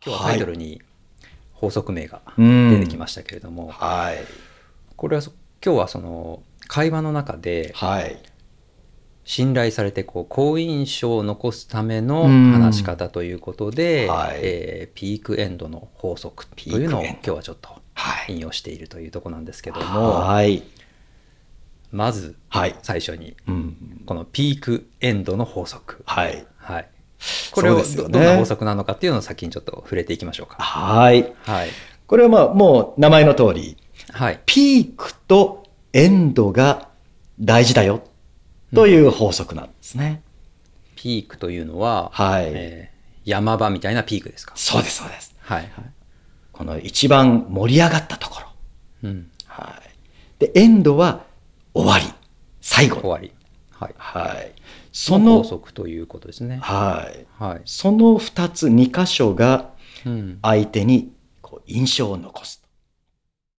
今日はタイトルに法則名が出てきましたけれども、 はい、 これは今日はその会話の中で、 はい、 信頼されて好印象を残すための話し方ということで、ピークエンドの法則というのを今日はちょっと引用しているというところなんですけども、 はい、 まず最初にこのピークエンドの法則、 はいはい、これをどんな法則なのかっていうのを先にちょっと触れていきましょうか。 はい、 はい、 これはもう名前の通り、 はい、 ピークとエンドが大事だよという法則なんですね。 ピークというのは、 はい、 山場みたいなピークですか？ そうです、そうです。 はいはい、 この一番盛り上がったところ、はい、でエンドは終わり、最後終わり、はいはい、 その法則ということですね。 はいはい、 その2つ2箇所が相手に印象を残す。